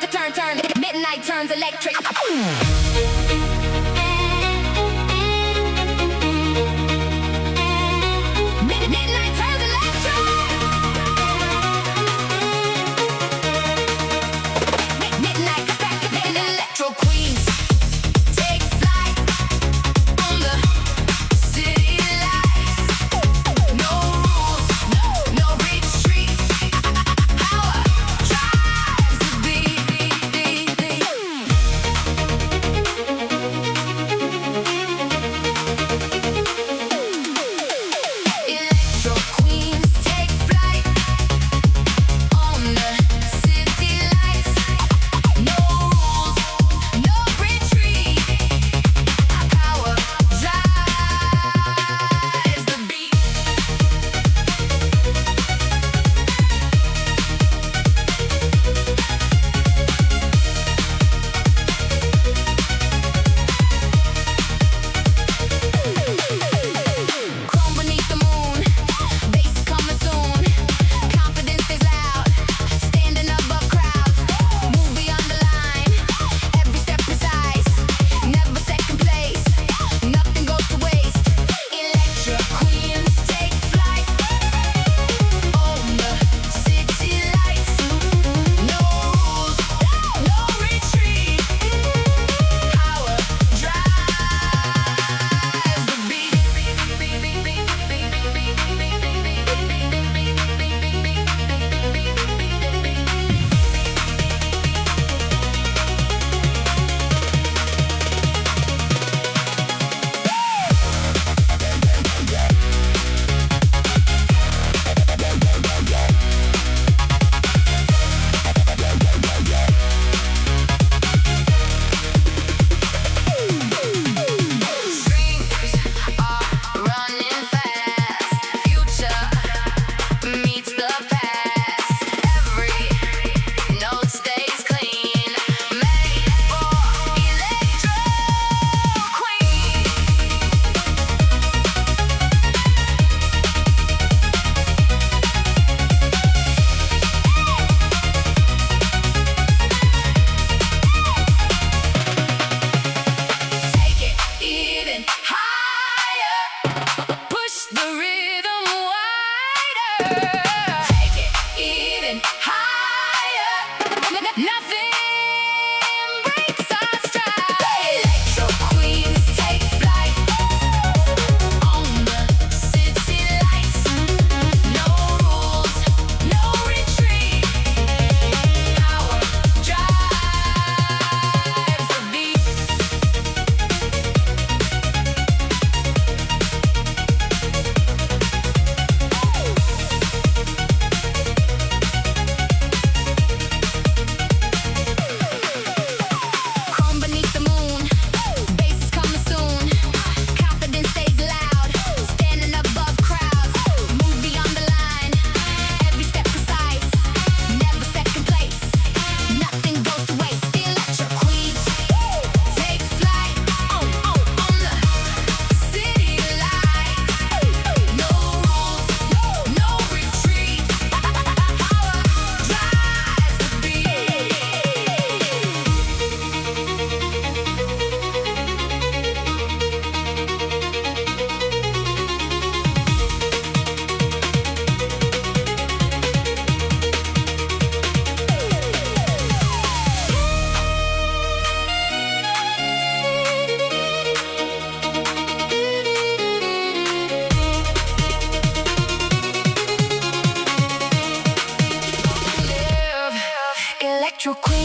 turn. Midnight turns electric. Midnight turns electric. Midnight back in electro queens. Take flight on the city lights. No rules, no retreat. Power drives the beat. Electro queens take flight on the city lights. No rules, no retreat. Power drives the beat. Chrome beneath the moon, bass coming soon. Confidence is loud, standing above crowds. Move beyond the line, every step precise. Never second place, nothing goes to waste. Electro queens take flight on the city lights. No rules, no retreat. Power drives the beat. Dreams are running fast. Future meets the past. Every note stays clean. Made for electro queen. Take it even higher. Push the rhythm wider. Take it even higher. Nothing breaks our stride. Electro queens take flight on the city lights. No rules, no retreat. Power drives the beat. Chrome beneath the moon, bass is coming soon. Confidence stays loud, standing above crowds. Move beyond the line, every step precise. Never second place, nothing goes to waste. Electro queens take flight on the city lights. No rules, no retreat. Power drives the beat. Live electro queen.